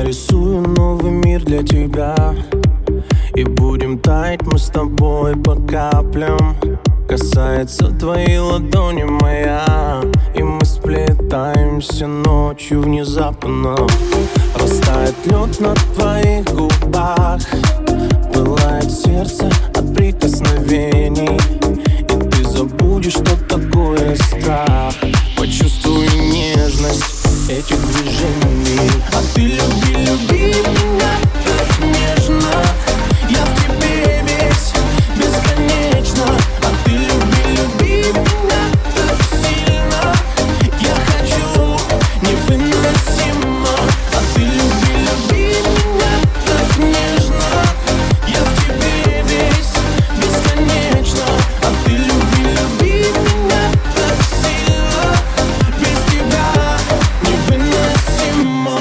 нарисую новый мир для тебя, и будем таять мы с тобой по каплям. Касается твоей ладони моя, и мы сплетаемся ночью внезапно. Растает лед на твоих губах, пылает сердце от прикосновений, и ты забудешь, что такое страх. Почувствуй нежность этих движений. А ты люби, люби меня так нежно, я в тебе весь бесконечно. А ты люби, люби меня так сильно, я хочу невыносимо. А ты люби, люби меня так нежно, я в тебе весь бесконечно. А ты люби, люби меня так сильно, без тебя невыносимо.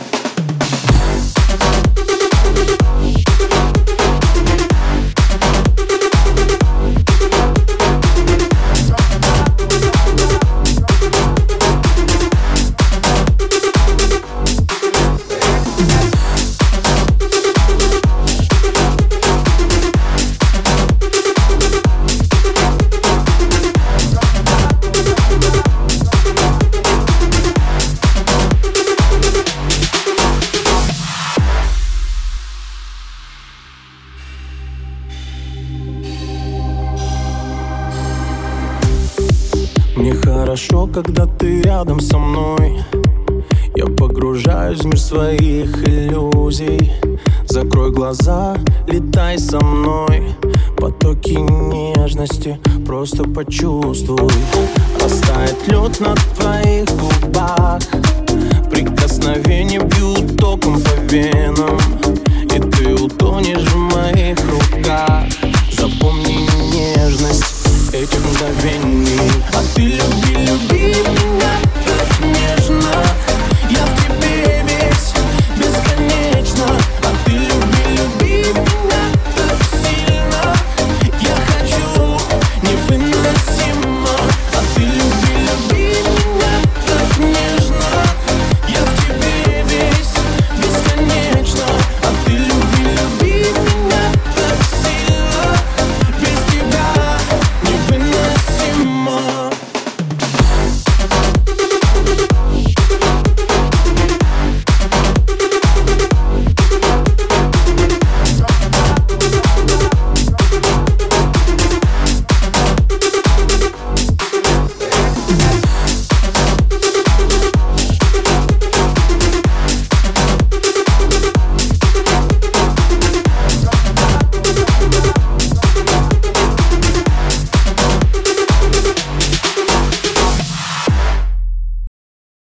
Мне хорошо, когда ты рядом со мной. Я погружаюсь в мир своих иллюзий. Закрой глаза, летай со мной. Потоки нежности просто почувствуй. Растает лед на твоих губах, прикосновения бьют током по венам, и ты утонешь в моих руках. Запомни нежность этих мгновений. А ты люби,